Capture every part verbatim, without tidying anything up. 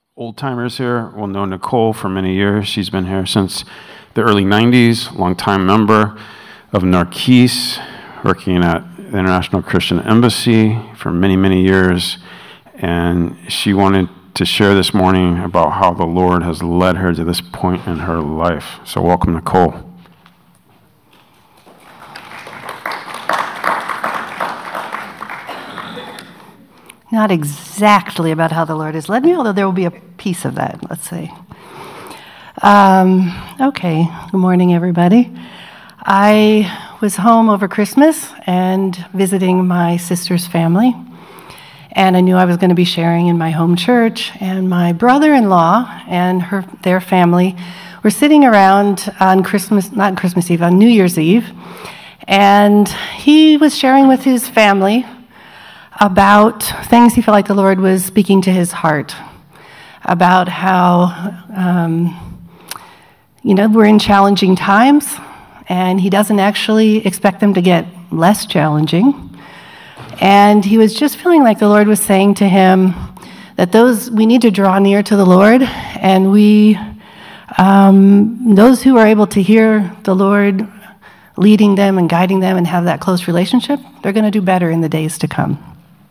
old-timers here will know Nicole for many years. She's been here since the early nineties, longtime member of Narquise, working at the International Christian Embassy for many, many years. And she wanted to share this morning about how the Lord has led her to this point in her life. So welcome, Nicole. Not exactly about how the Lord has led me, although there will be a piece of that, let's say. Um, okay, good morning, everybody. I was home over Christmas and visiting my sister's family, and I knew I was going to be sharing in my home church, and my brother-in-law and her their family were sitting around on Christmas, not Christmas Eve, on New Year's Eve, and he was sharing with his family about things he felt like the Lord was speaking to his heart, about how, um, you know, we're in challenging times, and he doesn't actually expect them to get less challenging. And he was just feeling like the Lord was saying to him that those, we need to draw near to the Lord, and we, um, those who are able to hear the Lord leading them and guiding them and have that close relationship, they're going to do better in the days to come.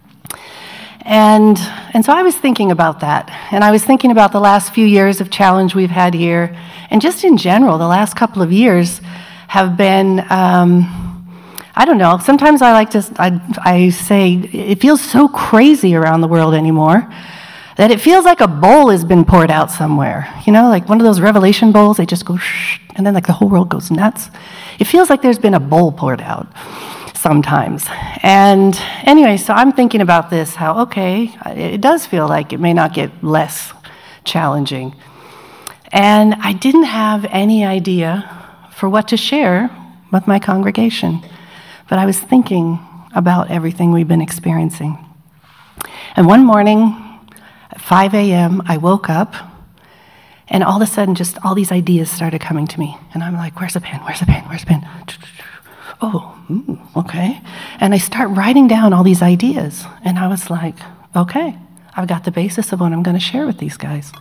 And and so I was thinking about that, and I was thinking about the last few years of challenge we've had here, and just in general, the last couple of years have been, um, I don't know, sometimes I like to, I, I say, it feels so crazy around the world anymore, that it feels like a bowl has been poured out somewhere, you know, like one of those Revelation bowls, they just go shh, and then like the whole world goes nuts. It feels like there's been a bowl poured out sometimes. And anyway, so I'm thinking about this, how, okay, it does feel like it may not get less challenging. And I didn't have any idea for what to share with my congregation, but I was thinking about everything we've been experiencing. And one morning at five a.m., I woke up, and all of a sudden, just all these ideas started coming to me. And I'm like, where's the pen? Where's the pen? Where's the pen? Oh, okay. And I start writing down all these ideas. And I was like, okay, I've got the basis of what I'm going to share with these guys.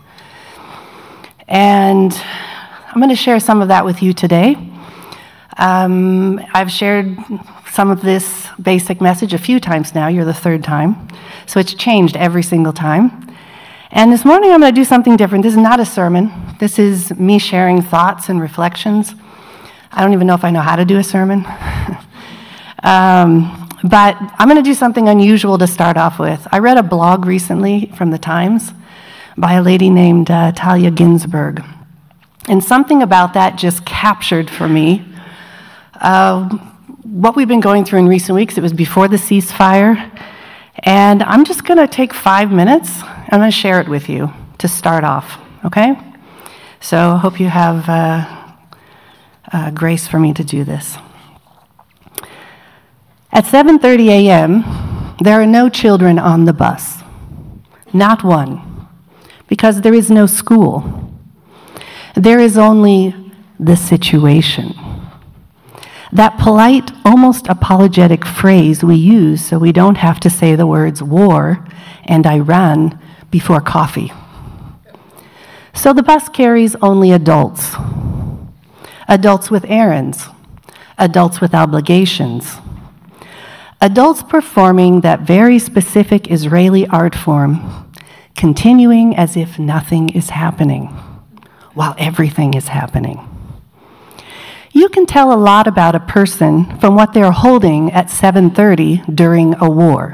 And I'm going to share some of that with you today. Um, I've shared some of this basic message a few times now. You're the third time. So it's changed every single time. And this morning I'm going to do something different. This is not a sermon. This is me sharing thoughts and reflections. I don't even know if I know how to do a sermon. um, but I'm going to do something unusual to start off with. I read a blog recently from the Times by a lady named uh, Talia Ginsburg. And something about that just captured for me uh, what we've been going through in recent weeks. It was before the ceasefire. And I'm just going to take five minutes. I'm going to share it with you to start off, okay? So I hope you have uh, uh, grace for me to do this. At seven thirty a.m., there are no children on the bus. Not one. Because there is no school. There is only the situation. That polite, almost apologetic phrase we use so we don't have to say the words war and Iran before coffee. So the bus carries only adults. Adults with errands. Adults with obligations. Adults performing that very specific Israeli art form, continuing as if nothing is happening, while everything is happening. You can tell a lot about a person from what they're holding at seven thirty during a war.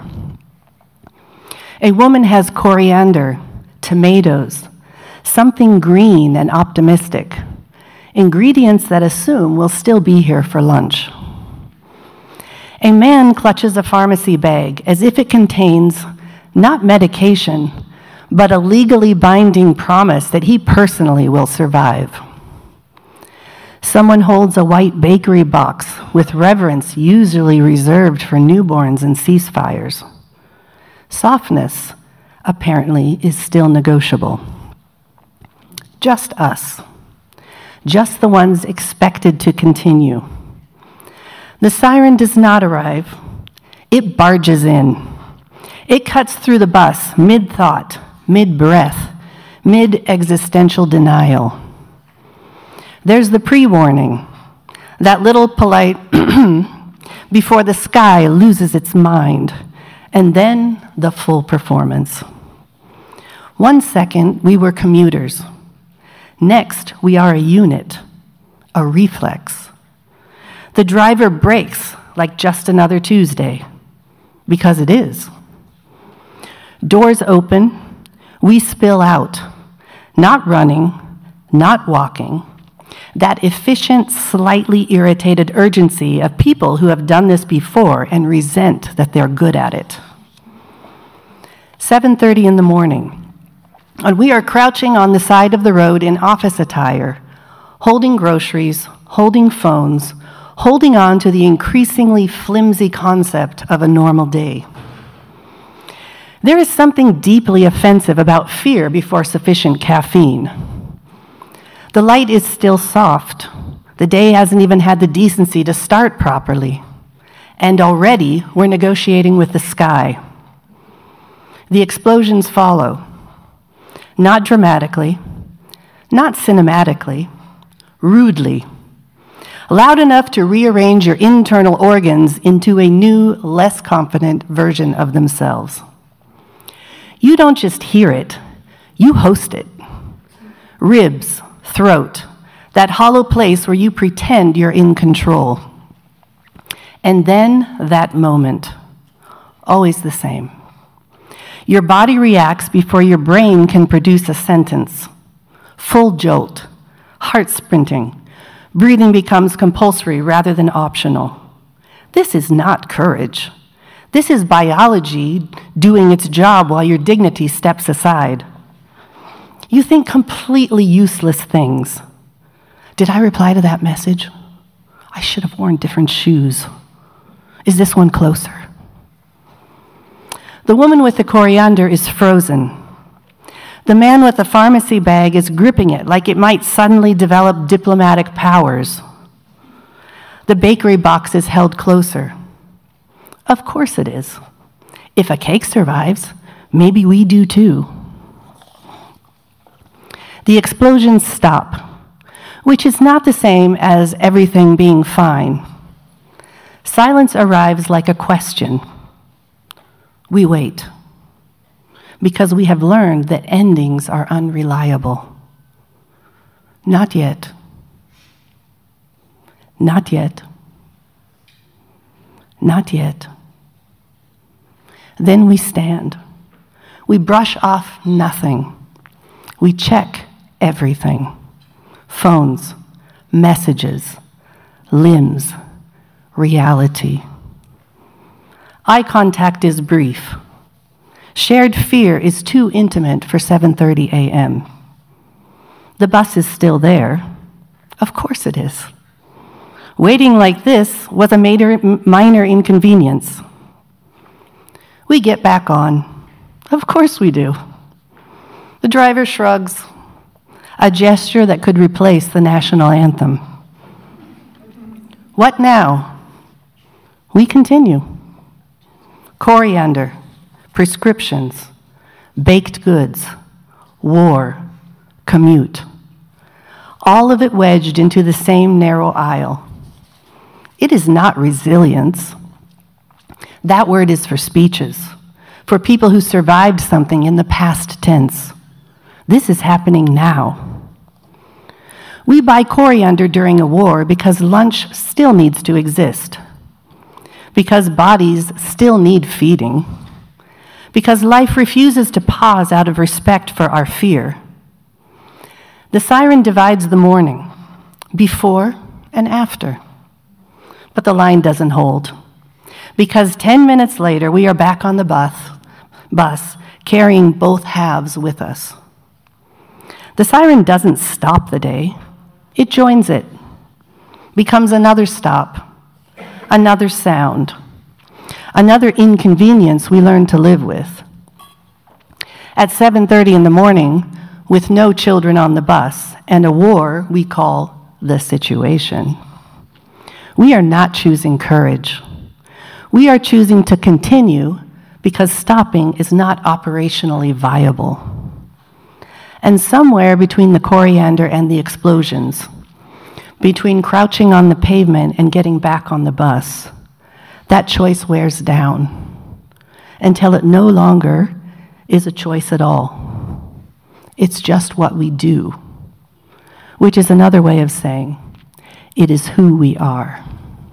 A woman has coriander, tomatoes, something green and optimistic, ingredients that assume we'll still be here for lunch. A man clutches a pharmacy bag as if it contains not medication, but a legally binding promise that he personally will survive. Someone holds a white bakery box with reverence usually reserved for newborns and ceasefires. Softness, apparently, is still negotiable. Just us. Just the ones expected to continue. The siren does not arrive. It barges in. It cuts through the bus, mid-thought, mid-breath, mid-existential denial. There's the pre-warning, that little polite before the sky loses its mind, and then the full performance. One second, we were commuters. Next, we are a unit, a reflex. The driver brakes like just another Tuesday, because it is. Doors open, we spill out, not running, not walking, that efficient, slightly irritated urgency of people who have done this before and resent that they're good at it. seven thirty in the morning, and we are crouching on the side of the road in office attire, holding groceries, holding phones, holding on to the increasingly flimsy concept of a normal day. There is something deeply offensive about fear before sufficient caffeine. The light is still soft. The day hasn't even had the decency to start properly. And already we're negotiating with the sky. The explosions follow. Not dramatically, not cinematically, rudely. Loud enough to rearrange your internal organs into a new, less confident version of themselves. You don't just hear it, you host it. Ribs, throat, that hollow place where you pretend you're in control. And then that moment, always the same. Your body reacts before your brain can produce a sentence. Full jolt, heart sprinting, breathing becomes compulsory rather than optional. This is not courage. This is biology doing its job while your dignity steps aside. You think completely useless things. Did I reply to that message? I should have worn different shoes. Is this one closer? The woman with the coriander is frozen. The man with the pharmacy bag is gripping it like it might suddenly develop diplomatic powers. The bakery box is held closer. Of course it is. If a cake survives, maybe we do too. The explosions stop, which is not the same as everything being fine. Silence arrives like a question. We wait, because we have learned that endings are unreliable. Not yet. Not yet. Not yet. Then we stand. We brush off nothing. We check everything. Phones, messages, limbs, reality. Eye contact is brief. Shared fear is too intimate for seven thirty a.m. The bus is still there. Of course it is. Waiting like this was a major, minor inconvenience. We get back on. Of course we do. The driver shrugs, a gesture that could replace the national anthem. What now? We continue. Coriander, prescriptions, baked goods, war, commute. All of it wedged into the same narrow aisle. It is not resilience. That word is for speeches, for people who survived something in the past tense. This is happening now. We buy coriander during a war because lunch still needs to exist, because bodies still need feeding, because life refuses to pause out of respect for our fear. The siren divides the morning, before and after. But the line doesn't hold, because ten minutes later, we are back on the bus, bus carrying both halves with us. The siren doesn't stop the day. It joins it, becomes another stop, another sound, another inconvenience we learn to live with. At seven thirty in the morning, with no children on the bus and a war we call the situation, we are not choosing courage. We are choosing to continue because stopping is not operationally viable. And somewhere between the coriander and the explosions, between crouching on the pavement and getting back on the bus, that choice wears down until it no longer is a choice at all. It's just what we do, which is another way of saying it is who we are.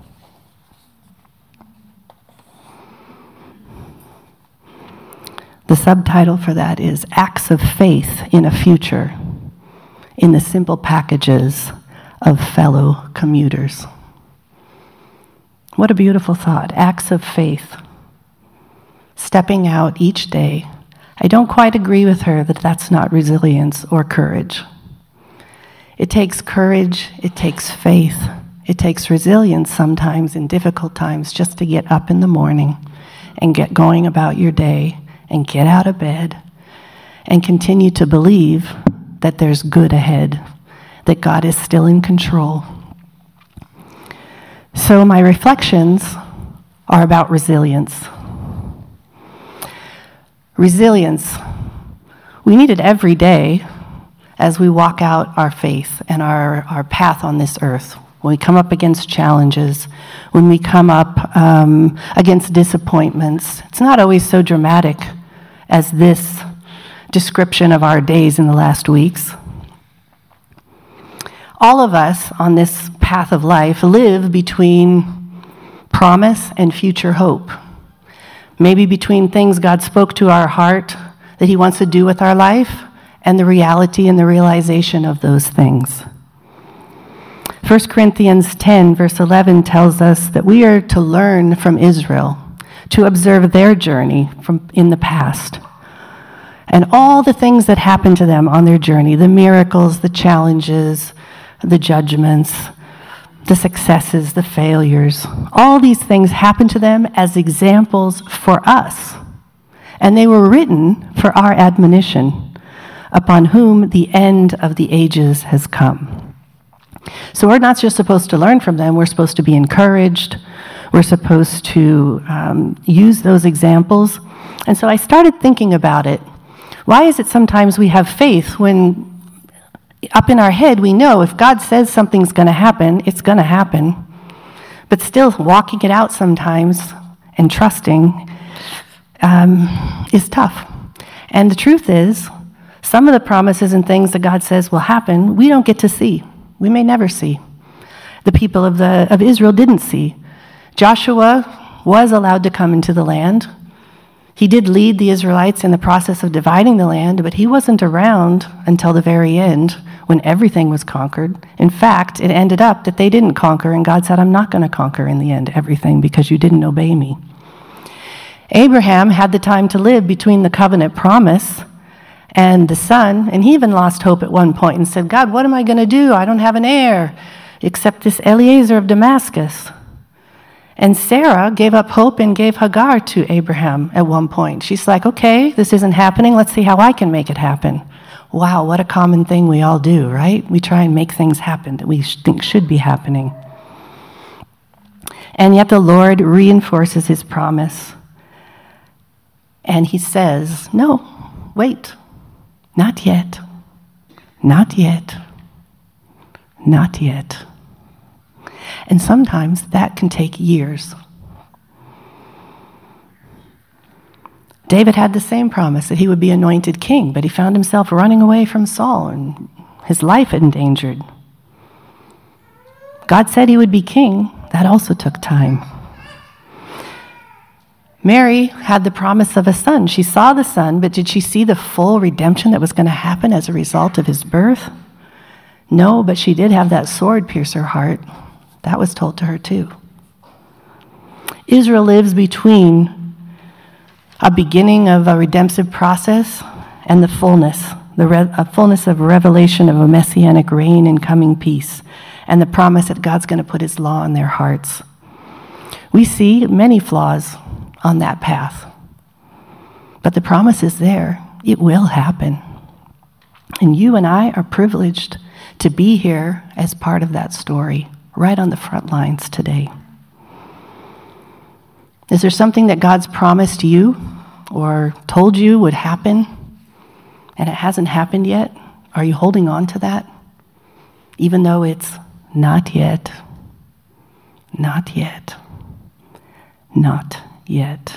The subtitle for that is Acts of Faith in a Future in the Simple Packages of Fellow Commuters. What a beautiful thought. Acts of faith. Stepping out each day. I don't quite agree with her that that's not resilience or courage. It takes courage, it takes faith, it takes resilience sometimes in difficult times just to get up in the morning and get going about your day and get out of bed and continue to believe that there's good ahead, that God is still in control. So my reflections are about resilience. Resilience. We need it every day as we walk out our faith and our, our path on this earth. When we come up against challenges, when we come up um, against disappointments. It's not always so dramatic as this description of our days in the last weeks. All of us on this path of life live between promise and future hope. Maybe between things God spoke to our heart that he wants to do with our life and the reality and the realization of those things. First Corinthians ten, verse eleven tells us that we are to learn from Israel, to observe their journey from in the past. And all the things that happened to them on their journey, the miracles, the challenges, the judgments, the successes, the failures, all these things happened to them as examples for us. And they were written for our admonition, upon whom the end of the ages has come. So we're not just supposed to learn from them, we're supposed to be encouraged. We're supposed to um, use those examples. And so I started thinking about it. Why is it sometimes we have faith when up in our head we know if God says something's going to happen, it's going to happen. But still walking it out sometimes and trusting um, is tough. And the truth is, some of the promises and things that God says will happen, we don't get to see. We may never see. The people of the of Israel didn't see. Joshua was allowed to come into the land. He did lead the Israelites in the process of dividing the land, but he wasn't around until the very end when everything was conquered. In fact, it ended up that they didn't conquer, and God said, I'm not going to conquer in the end everything because you didn't obey me. Abraham had the time to live between the covenant promise and the son, and he even lost hope at one point and said, God, what am I going to do? I don't have an heir except this Eliezer of Damascus. And Sarah gave up hope and gave Hagar to Abraham at one point. She's like, okay, this isn't happening. Let's see how I can make it happen. Wow, what a common thing we all do, right? We try and make things happen that we think should be happening. And yet the Lord reinforces his promise. And he says, no, wait. Not yet. Not yet. Not yet. And sometimes that can take years. David had the same promise that he would be anointed king, but he found himself running away from Saul and his life endangered. God said he would be king. That also took time. Mary had the promise of a son. She saw the son, but did she see the full redemption that was going to happen as a result of his birth? No, but she did have that sword pierce her heart. That was told to her too. Israel lives between a beginning of a redemptive process and the fullness, the re- a fullness of revelation of a messianic reign and coming peace, and the promise that God's going to put his law in their hearts. We see many flaws on that path. But the promise is there. It will happen. And you and I are privileged to be here as part of that story, right on the front lines today. Is there something that God's promised you or told you would happen and it hasn't happened yet, are you holding on to that? Even though it's not yet, not yet, not yet.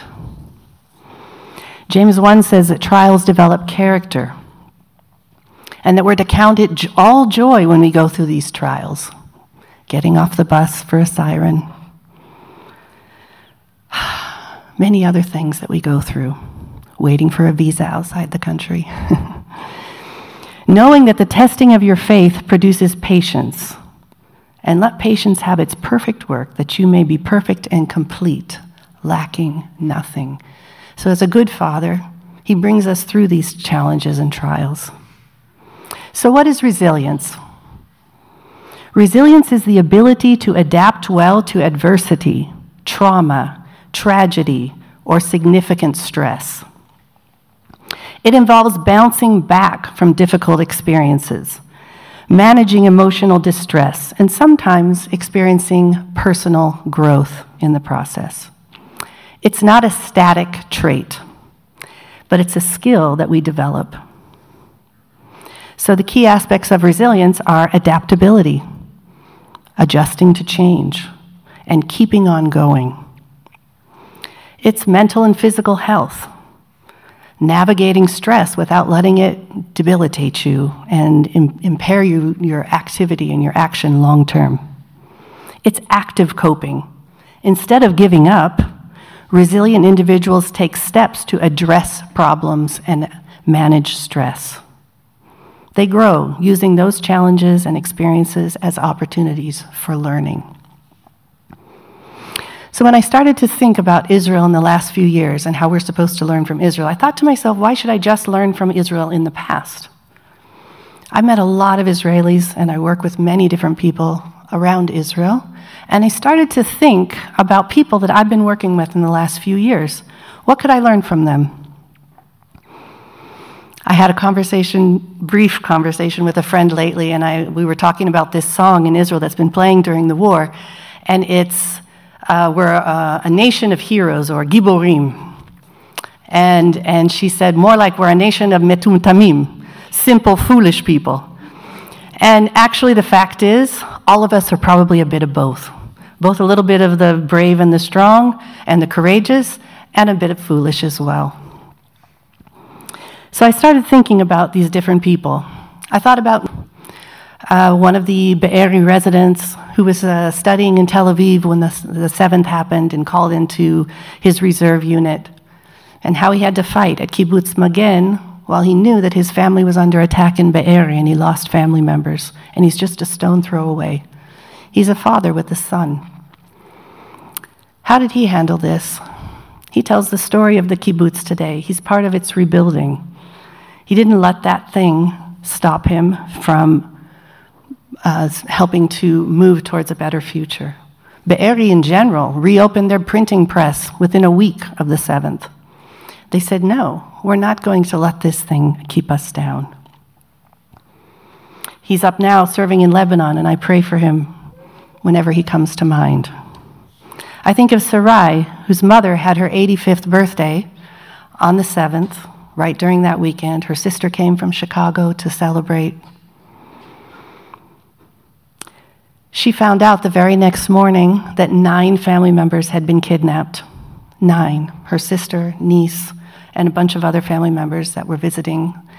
James one says that trials develop character, and that we're to count it all joy when we go through these trials. Getting off the bus for a siren. Many other things that we go through. Waiting for a visa outside the country. Knowing that the testing of your faith produces patience. And let patience have its perfect work, that you may be perfect and complete, lacking nothing. So as a good father, he brings us through these challenges and trials. So what is resilience? Resilience is the ability to adapt well to adversity, trauma, tragedy, or significant stress. It involves bouncing back from difficult experiences, managing emotional distress, and sometimes experiencing personal growth in the process. It's not a static trait, but it's a skill that we develop. So the key aspects of resilience are adaptability, adjusting to change, and keeping on going. It's mental and physical health, navigating stress without letting it debilitate you and im- impair you, your activity and your action long term. It's active coping. Instead of giving up, resilient individuals take steps to address problems and manage stress. They grow using those challenges and experiences as opportunities for learning. So when I started to think about Israel in the last few years and how we're supposed to learn from Israel, I thought to myself, why should I just learn from Israel in the past? I met a lot of Israelis, and I work with many different people around Israel, and I started to think about people that I've been working with in the last few years. What could I learn from them? I had a conversation, brief conversation with a friend lately, and I we were talking about this song in Israel that's been playing during the war, and it's Uh, we're a, a nation of heroes, or giborim. And, and she said, more like we're a nation of metumtamim, simple, foolish people. And actually the fact is, all of us are probably a bit of both. Both a little bit of the brave and the strong and the courageous, and a bit of foolish as well. So I started thinking about these different people. I thought about Uh, one of the Be'eri residents who was uh, studying in Tel Aviv when the, the seventh happened and called into his reserve unit, and how he had to fight at Kibbutz Magen while he knew that his family was under attack in Be'eri and he lost family members, and he's just a stone throw away. He's a father with a son. How did he handle this? He tells the story of the kibbutz today. He's part of its rebuilding. He didn't let that thing stop him from Uh, helping to move towards a better future. Be'eri in general reopened their printing press within a week of the seventh. They said, no, we're not going to let this thing keep us down. He's up now serving in Lebanon, and I pray for him whenever he comes to mind. I think of Sarai, whose mother had her eighty-fifth birthday on the seventh, right during that weekend. Her sister came from Chicago to celebrate. She found out the very next morning that nine family members had been kidnapped. Nine. Her sister, niece, and a bunch of other family members that were visiting.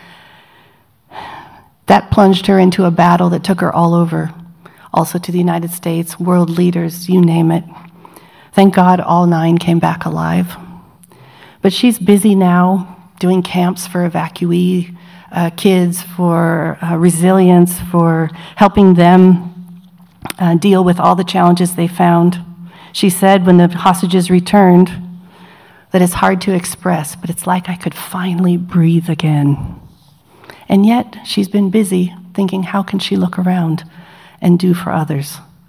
That plunged her into a battle that took her all over, also to the United States, world leaders, you name it. Thank God all nine came back alive. But she's busy now doing camps for evacuee uh, kids, for uh, resilience, for helping them Uh, deal with all the challenges they found. She said when the hostages returned that it's hard to express, but it's like I could finally breathe again. And yet she's been busy thinking, how can she look around and do for others?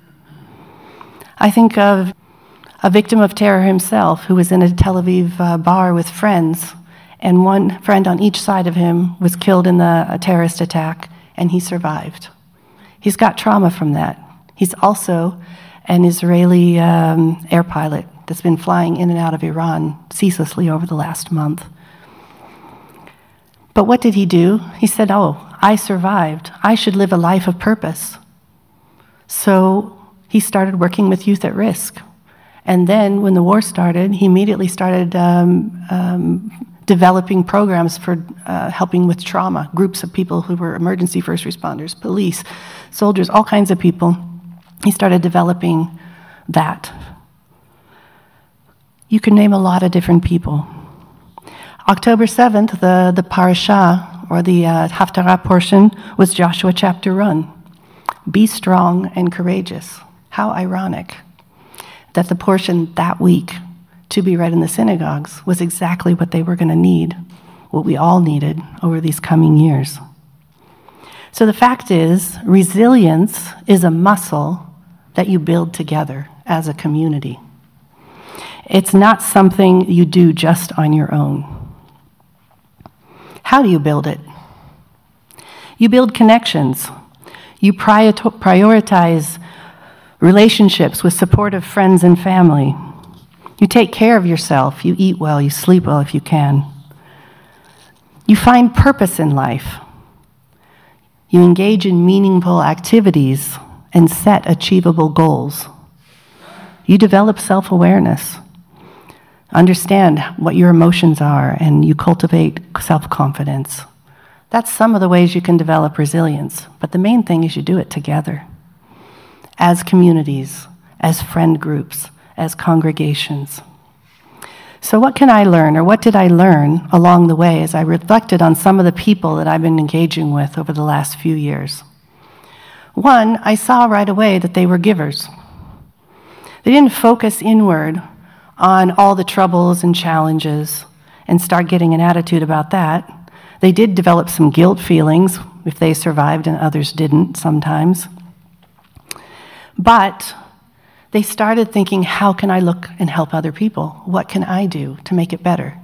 I think of a victim of terror himself who was in a Tel Aviv uh, bar with friends, and one friend on each side of him was killed in the a terrorist attack, and he survived. He's got trauma from that. He's also an Israeli um, air pilot that's been flying in and out of Iran ceaselessly over the last month. But what did he do? He said, oh, I survived. I should live a life of purpose. So he started working with youth at risk. And then when the war started, he immediately started um, um, developing programs for uh, helping with trauma, groups of people who were emergency first responders, police, soldiers, all kinds of people. He started developing that. You can name a lot of different people. October seventh, the, the parashah, or the uh, Haftarah portion, was Joshua chapter one. Be strong and courageous. How ironic that the portion that week to be read in the synagogues was exactly what they were going to need, what we all needed over these coming years. So the fact is, resilience is a muscle that you build together as a community. It's not something you do just on your own. How do you build it? You build connections. You prioritize relationships with supportive friends and family. You take care of yourself. You eat well. You sleep well if you can. You find purpose in life. You engage in meaningful activities and set achievable goals. You develop self-awareness. Understand what your emotions are, and you cultivate self-confidence. That's some of the ways you can develop resilience. But the main thing is you do it together. As communities, as friend groups, as congregations. So what can I learn, or what did I learn along the way as I reflected on some of the people that I've been engaging with over the last few years? One, I saw right away that they were givers. They didn't focus inward on all the troubles and challenges and start getting an attitude about that. They did develop some guilt feelings if they survived and others didn't sometimes. But they started thinking, how can I look and help other people? What can I do to make it better?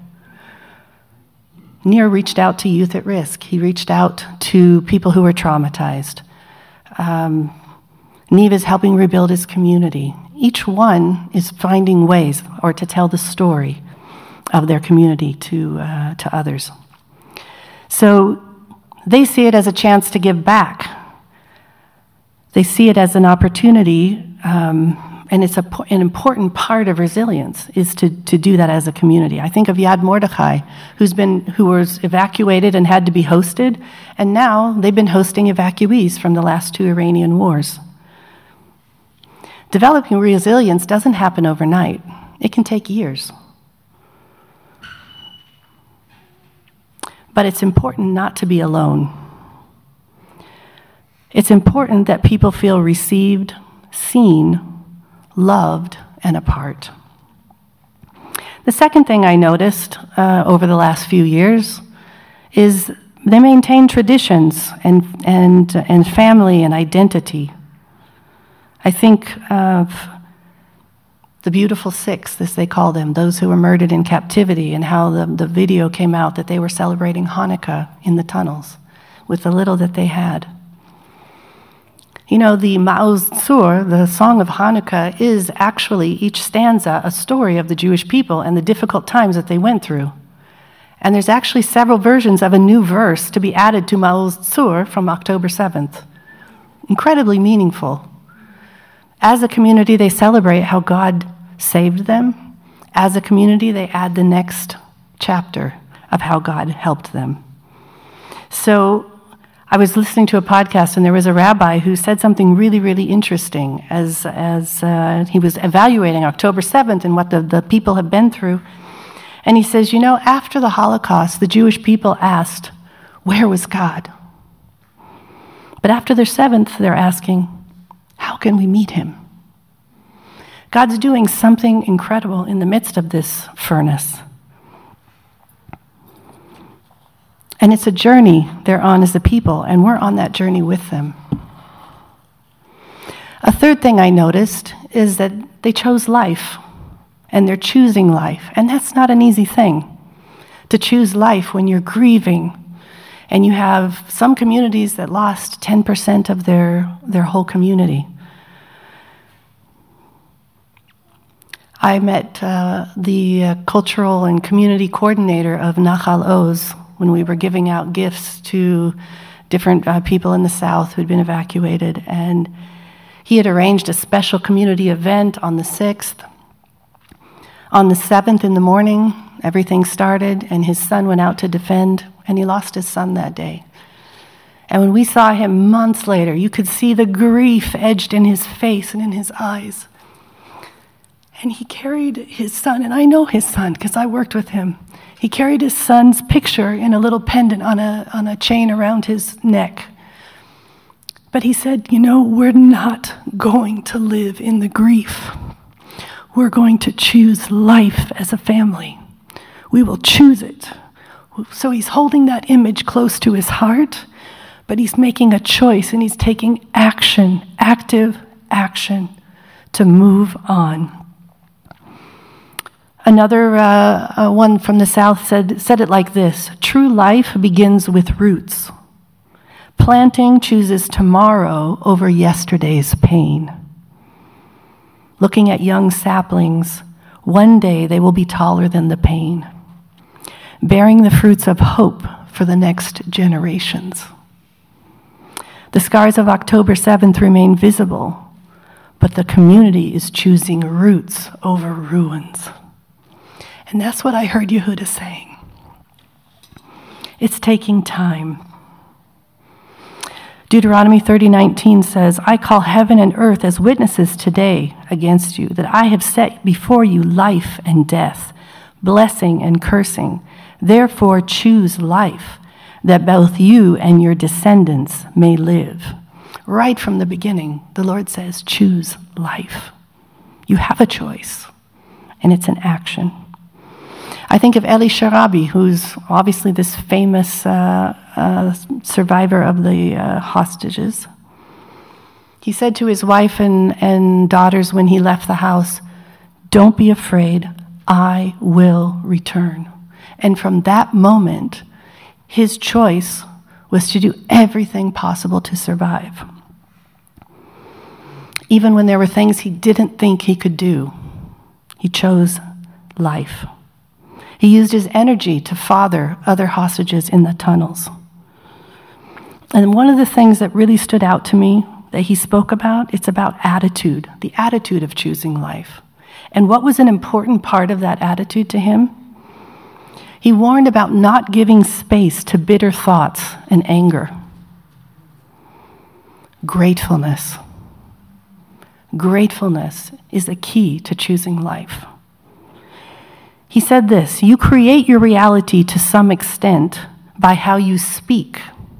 Nir reached out to youth at risk. He reached out to people who were traumatized. Um, Neve is helping rebuild his community. Each one is finding ways or to tell the story of their community to, uh, to others. So they see it as a chance to give back. They see it as an opportunity, um, and it's a, an important part of resilience is to, to do that as a community. I think of Yad Mordechai, who's been, who was evacuated and had to be hosted, and now they've been hosting evacuees from the last two Iranian wars. Developing resilience doesn't happen overnight. It can take years. But it's important not to be alone. It's important that people feel received, seen, loved, and a part. The second thing I noticed uh, over the last few years is they maintain traditions and, and, and family and identity. I think of the Beautiful Six, as they call them, those who were murdered in captivity, and how the, the video came out that they were celebrating Hanukkah in the tunnels with the little that they had. You know, the Ma'oz Tzur, the Song of Hanukkah, is actually, each stanza, a story of the Jewish people and the difficult times that they went through. And there's actually several versions of a new verse to be added to Ma'oz Tzur from October seventh. Incredibly meaningful. As a community, they celebrate how God saved them. As a community, they add the next chapter of how God helped them. So I was listening to a podcast, and there was a rabbi who said something really, really interesting as, as uh, he was evaluating October seventh and what the, the people have been through. And he says, you know, after the Holocaust, the Jewish people asked, where was God? But after their seventh, they're asking, how can we meet him? God's doing something incredible in the midst of this furnace. And it's a journey they're on as a people, and we're on that journey with them. A third thing I noticed is that they chose life, and they're choosing life. And that's not an easy thing, to choose life when you're grieving. And you have some communities that lost ten percent of their, their whole community. I met uh, the uh, cultural and community coordinator of Nachal Oz when we were giving out gifts to different uh, people in the South who'd been evacuated. And he had arranged a special community event on the sixth. On the seventh in the morning, everything started, and his son went out to defend, and he lost his son that day. And when we saw him months later, you could see the grief edged in his face and in his eyes. And he carried his son, and I know his son because I worked with him. He carried his son's picture in a little pendant on a, on a chain around his neck. But he said, you know, we're not going to live in the grief. We're going to choose life as a family. We will choose it. So he's holding that image close to his heart, but he's making a choice and he's taking action, active action to move on. Another uh, uh, one from the South said, said it like this: true life begins with roots. Planting chooses tomorrow over yesterday's pain. Looking at young saplings, one day they will be taller than the pain, bearing the fruits of hope for the next generations. The scars of October seventh remain visible, but the community is choosing roots over ruins. And that's what I heard Yehuda saying. It's taking time. Deuteronomy thirty nineteen says, I call heaven and earth as witnesses today against you, that I have set before you life and death, blessing and cursing. Therefore choose life, that both you and your descendants may live. Right from the beginning, the Lord says, choose life. You have a choice, and it's an action. I think of Eli Sharabi, who's obviously this famous uh, uh, survivor of the uh, hostages. He said to his wife and, and daughters when he left the house, don't be afraid, I will return. And from that moment, his choice was to do everything possible to survive. Even when there were things he didn't think he could do, he chose life. He used his energy to father other hostages in the tunnels. And one of the things that really stood out to me that he spoke about, it's about attitude, the attitude of choosing life. And what was an important part of that attitude to him? He warned about not giving space to bitter thoughts and anger. Gratefulness. Gratefulness is the key to choosing life. He said this: you create your reality to some extent by how you speak.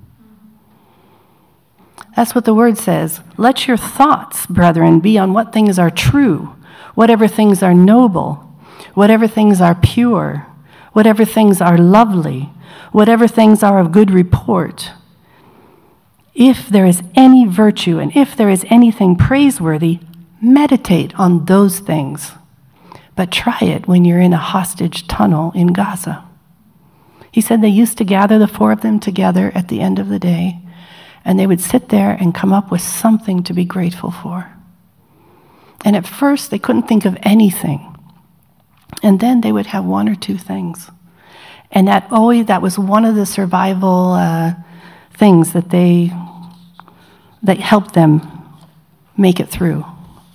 That's what the word says. Let your thoughts, brethren, be on what things are true, whatever things are noble, whatever things are pure, whatever things are lovely, whatever things are of good report. If there is any virtue and if there is anything praiseworthy, meditate on those things. But try it when you're in a hostage tunnel in Gaza. He said they used to gather the four of them together at the end of the day, and they would sit there and come up with something to be grateful for. And at first, they couldn't think of anything. And then they would have one or two things. And that always that was one of the survival uh, things that they that helped them make it through.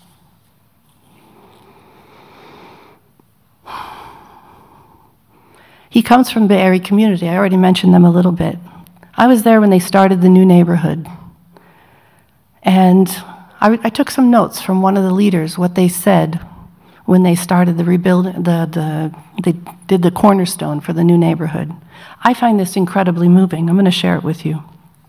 He comes from the Be'eri community. I already mentioned them a little bit. I was there when they started the new neighborhood. And I, I took some notes from one of the leaders, what they said when they started the rebuild, the, the, they did the cornerstone for the new neighborhood. I find this incredibly moving. I'm going to share it with you.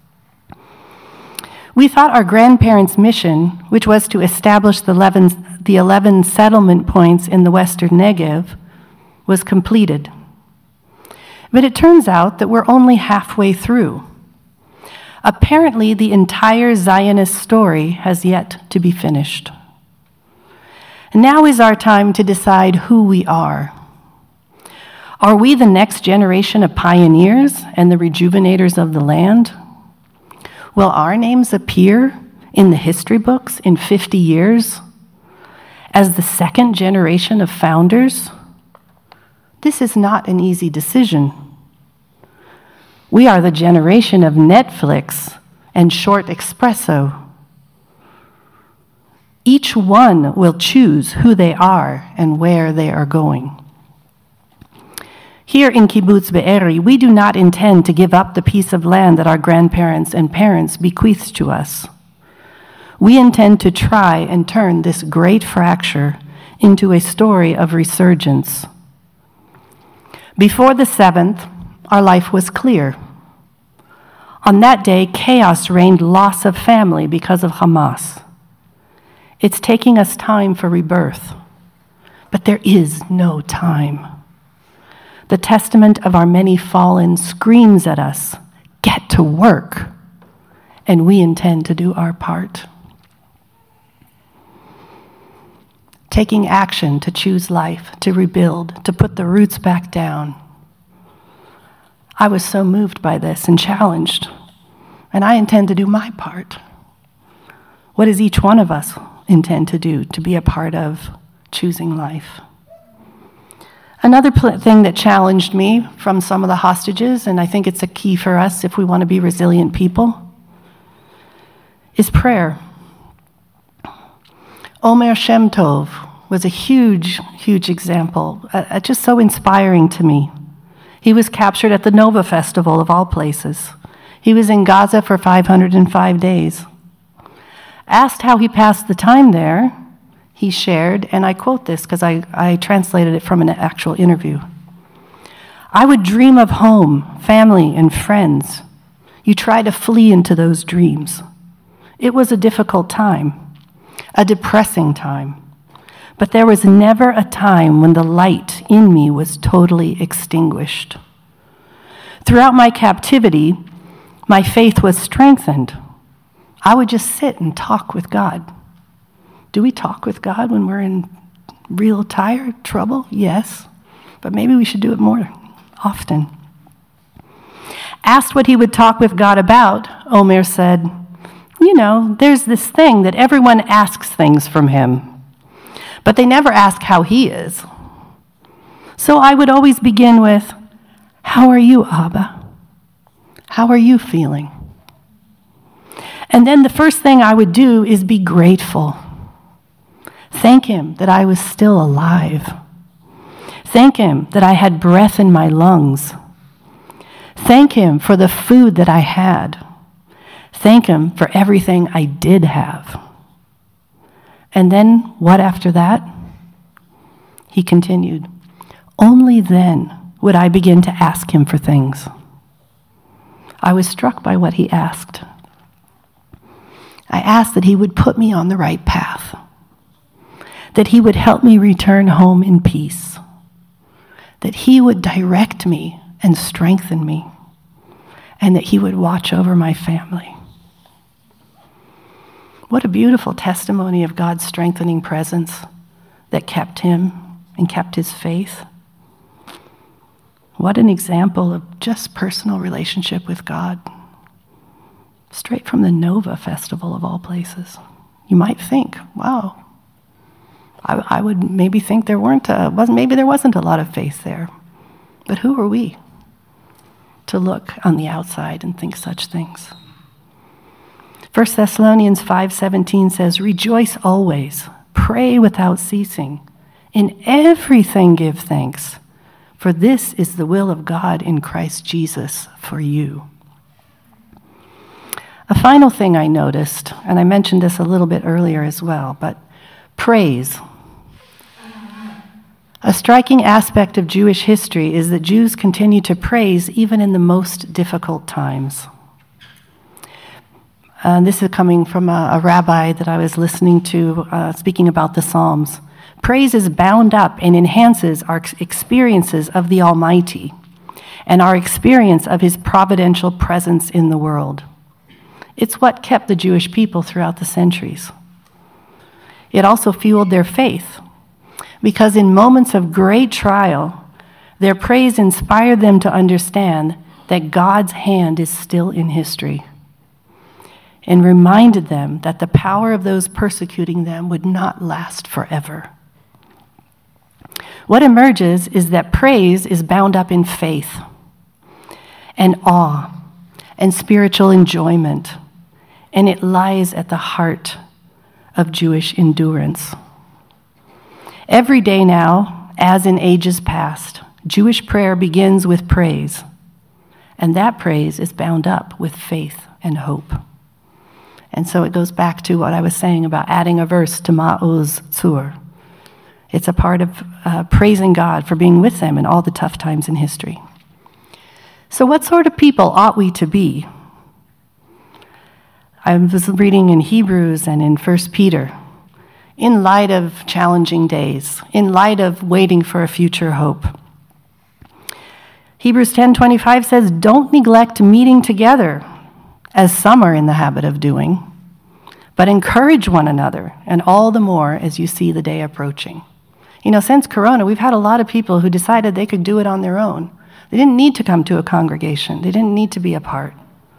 We thought our grandparents' mission, which was to establish the eleven, the eleven settlement points in the western Negev, was completed. But it turns out that we're only halfway through. Apparently, the entire Zionist story has yet to be finished. Now is our time to decide who we are. Are we the next generation of pioneers and the rejuvenators of the land? Will our names appear in the history books in fifty years as the second generation of founders? This is not an easy decision. We are the generation of Netflix and short espresso. Each one will choose who they are and where they are going. Here in Kibbutz Be'eri, we do not intend to give up the piece of land that our grandparents and parents bequeathed to us. We intend to try and turn this great fracture into a story of resurgence. Before the seventh, our life was clear. On that day, chaos reigned, loss of family because of Hamas. It's taking us time for rebirth, but there is no time. The testament of our many fallen screams at us, get to work, and we intend to do our part. Taking action to choose life, to rebuild, to put the roots back down. I was so moved by this and challenged, and I intend to do my part. What does each one of us intend to do to be a part of choosing life? Another pl- thing that challenged me from some of the hostages, and I think it's a key for us if we want to be resilient people, is prayer. Omer Shem Tov was a huge, huge example, uh, just so inspiring to me. He was captured at the Nova Festival, of all places. He was in Gaza for five hundred five days. Asked how he passed the time there, he shared, and I quote this because I, I translated it from an actual interview. I would dream of home, family, and friends. You try to flee into those dreams. It was a difficult time, a depressing time, but there was never a time when the light in me was totally extinguished. Throughout my captivity, my faith was strengthened. I would just sit and talk with God. Do we talk with God when we're in real tired trouble? Yes, but maybe we should do it more often. Asked what he would talk with God about, Omer said, you know, there's this thing that everyone asks things from him, but they never ask how he is. So I would always begin with, how are you, Abba? How are you feeling? And then the first thing I would do is be grateful. Thank him that I was still alive. Thank him that I had breath in my lungs. Thank him for the food that I had. Thank him for everything I did have. And then what after that? He continued, only then would I begin to ask him for things. I was struck by what he asked. I asked that he would put me on the right path, that he would help me return home in peace, that he would direct me and strengthen me, and that he would watch over my family. What a beautiful testimony of God's strengthening presence that kept him and kept his faith. What an example of just personal relationship with God. Straight from the Nova Festival, of all places. You might think, wow, I, I would maybe think there weren't a, wasn't, maybe there wasn't a lot of faith there. But who are we to look on the outside and think such things? First Thessalonians five seventeen says, rejoice always, pray without ceasing. In everything give thanks, for this is the will of God in Christ Jesus for you. A final thing I noticed, and I mentioned this a little bit earlier as well, but praise. A striking aspect of Jewish history is that Jews continue to praise even in the most difficult times. Uh, this is coming from a, a rabbi that I was listening to uh, speaking about the Psalms. Praise is bound up and enhances our experiences of the Almighty and our experience of his providential presence in the world. It's what kept the Jewish people throughout the centuries. It also fueled their faith, because in moments of great trial, their praise inspired them to understand that God's hand is still in history, and reminded them that the power of those persecuting them would not last forever. What emerges is that praise is bound up in faith. and awe and spiritual enjoyment, and it lies at the heart of Jewish endurance. Every day now, as in ages past, Jewish prayer begins with praise, and that praise is bound up with faith and hope. And so it goes back to what I was saying about adding a verse to Ma'oz Tzur. It's a part of uh, praising God for being with them in all the tough times in history. So what sort of people ought we to be? I was reading in Hebrews and in First Peter. In light of challenging days, in light of waiting for a future hope. Hebrews ten twenty-five says, don't neglect meeting together, as some are in the habit of doing, but encourage one another, and all the more as you see the day approaching. You know, since Corona, we've had a lot of people who decided they could do it on their own. They didn't need to come to a congregation. They didn't need to be apart.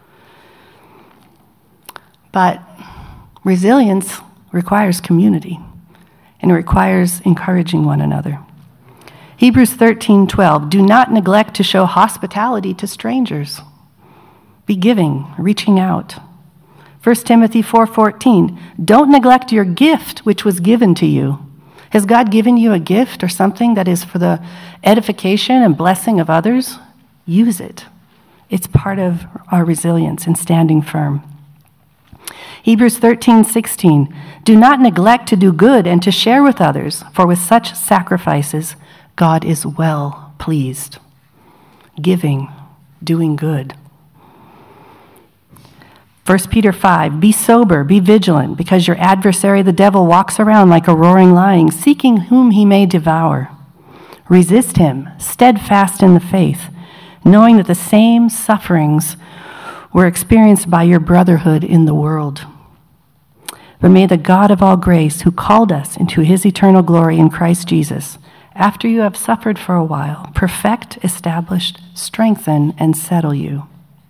But resilience requires community, and it requires encouraging one another. Hebrews thirteen twelve, do not neglect to show hospitality to strangers. Be giving, reaching out. First Timothy four fourteen, don't neglect your gift which was given to you. Has God given you a gift or something that is for the edification and blessing of others? Use it. It's part of our resilience and standing firm. Hebrews thirteen sixteen, do not neglect to do good and to share with others, for with such sacrifices God is well pleased. Giving, doing good. First Peter five, be sober, be vigilant, because your adversary the devil walks around like a roaring lion, seeking whom he may devour. Resist him, steadfast in the faith, knowing that the same sufferings were experienced by your brotherhood in the world. But may the God of all grace, who called us into his eternal glory in Christ Jesus, after you have suffered for a while, perfect, establish, strengthen, and settle you.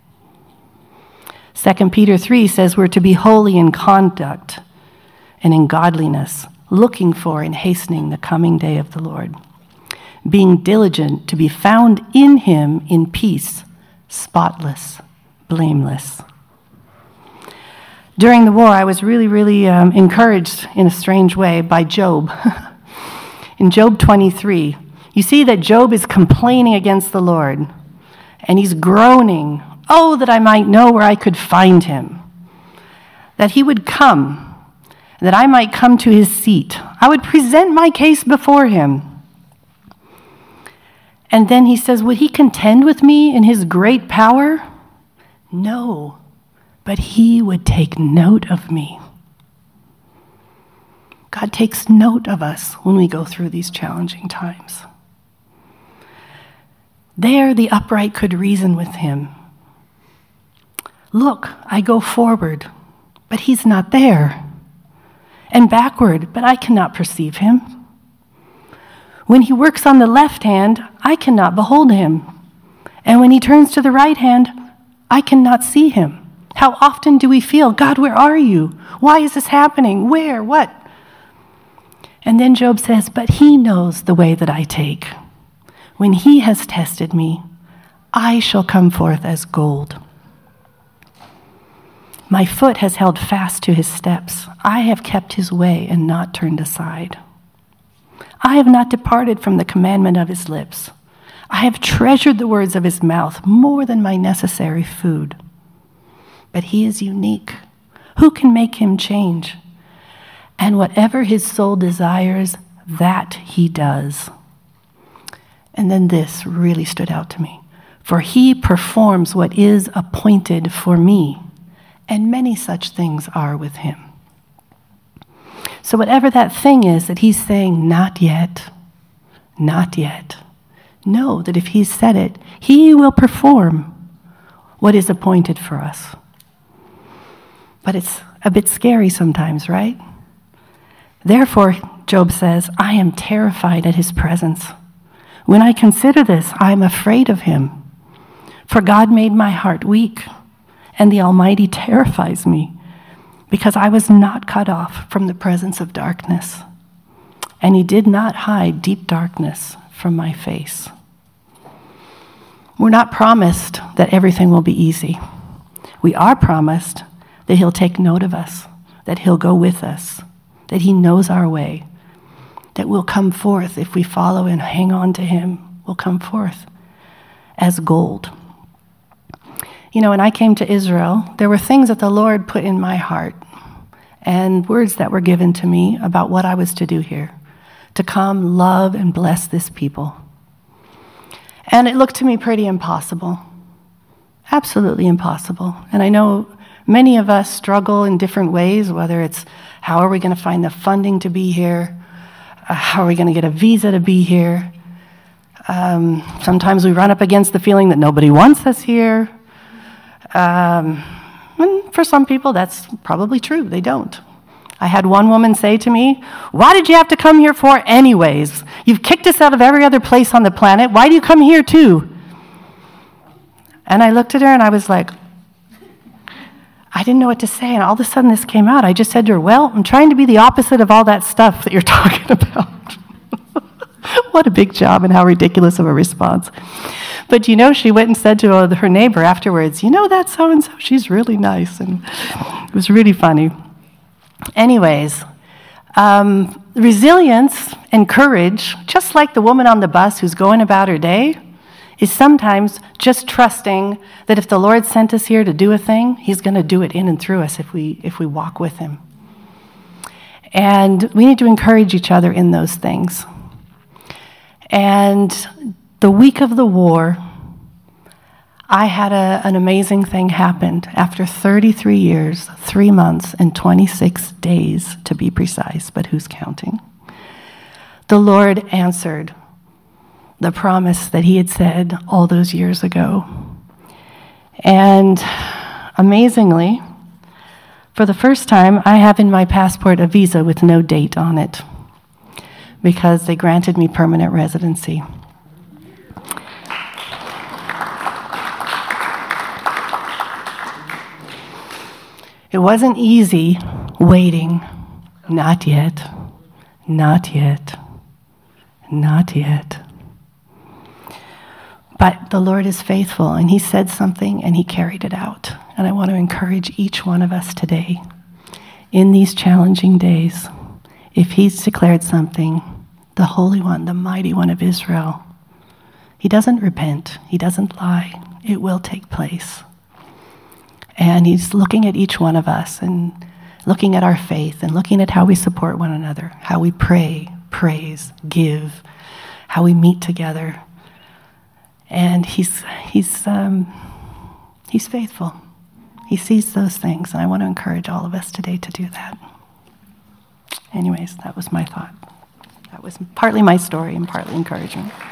Second Peter three says we're to be holy in conduct and in godliness, looking for and hastening the coming day of the Lord, being diligent to be found in him in peace, spotless, blameless. During the war, I was really, really um, encouraged in a strange way by Job. In Job twenty-three, you see that Job is complaining against the Lord, and he's groaning, oh, that I might know where I could find him, that he would come, that I might come to his seat. I would present my case before him. And then he says, would he contend with me in his great power? No, but he would take note of me. God takes note of us when we go through these challenging times. There the upright could reason with him. Look, I go forward, but he's not there. And backward, but I cannot perceive him. When he works on the left hand, I cannot behold him. And when he turns to the right hand, I cannot see him. How often do we feel, God, where are you? Why is this happening? Where? What? And then Job says, but he knows the way that I take. When he has tested me, I shall come forth as gold. My foot has held fast to his steps. I have kept his way and not turned aside. I have not departed from the commandment of his lips. I have treasured the words of his mouth more than my necessary food. But he is unique. Who can make him change? And whatever his soul desires, that he does. And then this really stood out to me. For he performs what is appointed for me, and many such things are with him. So whatever that thing is that he's saying, not yet, not yet, know that if he said it, he will perform what is appointed for us. But it's a bit scary sometimes, right? Therefore, Job says, I am terrified at his presence. When I consider this, I am afraid of him. For God made my heart weak, and the Almighty terrifies me, because I was not cut off from the presence of darkness, and he did not hide deep darkness from my face. We're not promised that everything will be easy. We are promised that he'll take note of us, that he'll go with us, that he knows our way, that we'll come forth if we follow and hang on to him. We'll come forth as gold. You know, when I came to Israel, there were things that the Lord put in my heart and words that were given to me about what I was to do here, to come, love, and bless this people. And it looked to me pretty impossible, absolutely impossible. And I know many of us struggle in different ways, whether it's how are we going to find the funding to be here, uh, how are we going to get a visa to be here. Um, sometimes we run up against the feeling that nobody wants us here. Um, and for some people, that's probably true. They don't. I had one woman say to me, "Why did you have to come here for anyways? You've kicked us out of every other place on the planet. Why do you come here too?" And I looked at her and I was like, I didn't know what to say. And all of a sudden this came out. I just said to her, "Well, I'm trying to be the opposite of all that stuff that you're talking about." What a big job and how ridiculous of a response. But you know, she went and said to her neighbor afterwards, "You know that so-and-so? She's really nice." And it was really funny. Anyways, um, resilience and courage, just like the woman on the bus who's going about her day, is sometimes just trusting that if the Lord sent us here to do a thing, he's going to do it in and through us if we if we walk with him. And we need to encourage each other in those things. And the week of the war, I had a, an amazing thing happen. After thirty-three years, three months, and twenty-six days to be precise, but who's counting? The Lord answered the promise that he had said all those years ago. And amazingly, for the first time, I have in my passport a visa with no date on it because they granted me permanent residency. It wasn't easy waiting. Not yet. Not yet. Not yet. But the Lord is faithful, and he said something, and he carried it out. And I want to encourage each one of us today, in these challenging days, if he's declared something, the Holy One, the Mighty One of Israel, he doesn't repent. He doesn't lie. It will take place. And he's looking at each one of us and looking at our faith and looking at how we support one another, how we pray, praise, give, how we meet together. And he's he's um, he's faithful. He sees those things, and I want to encourage all of us today to do that. Anyways, that was my thought. That was partly my story and partly encouragement.